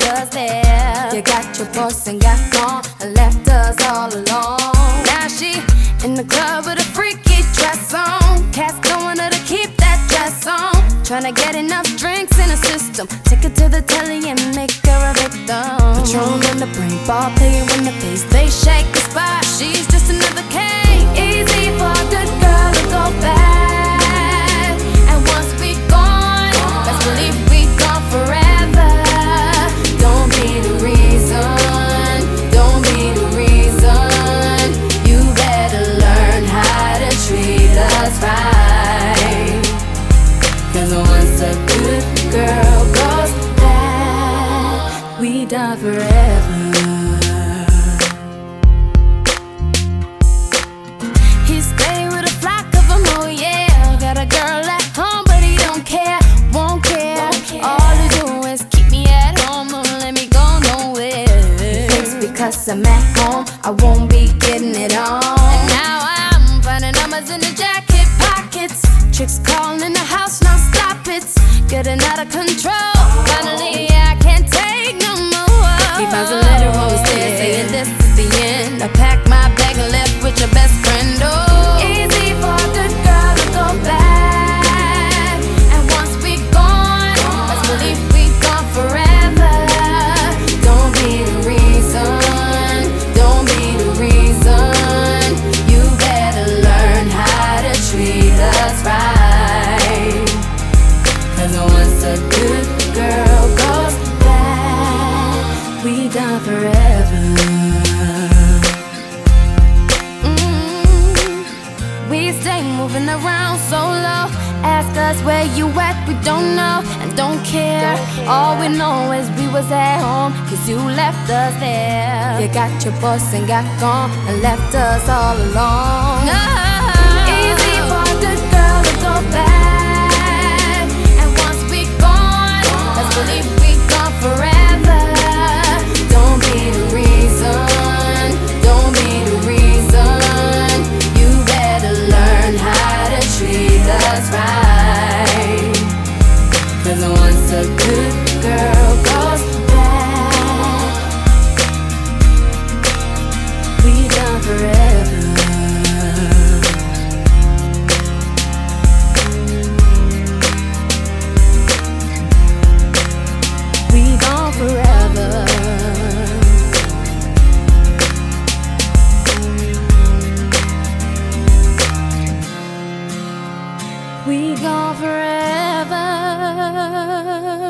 us there. You got your boss and got gone and left us all alone. Now she in the club with a freaky dress on. Cats going her to keep that dress on. Tryna get enough drinks in her system. Take her to the telly and make her a victim. Patron in the brain, ball player in the face. They shake the spot, she's just another case. Easy for a good girl to go bad. And once we gone, best believe we gone forever. Don't be the reason, don't be the reason. You better learn how to treat us right. Cause once a good girl goes bad, we done forever. He stay with a flock of them, oh yeah. Got a girl at home but he don't care, won't care. All he do is keep me at home, won't let me go nowhere. He thinks because I'm at home I won't be getting it on. And now I'm finding numbers in the jacket pockets. Chicks calling in the house, now stop it. Getting out of control. Finally, I can't take no more. He finds a letter on the stairs saying this is the end. I packed my bag and left with your best friend. Oh, easy for a good girl to go bad. And once we gone, best believe we gone forever. Don't be the reason, don't be the reason. You better learn how to treat us right. Cause once a good girl goes bad, we done forever. We stay moving around so low. Ask us where you at, we don't know and don't care. All we know is we was at home cause you left us there. You got your boss and got gone and left us all alone. Easy for a good girl to go bad. And once we gone, let's believe we gone forever. Don't be the reason, don't be the reason. You better learn how to treat us right. Cause once a good girl goes bad, we done forever. We gone forever. We gone forever.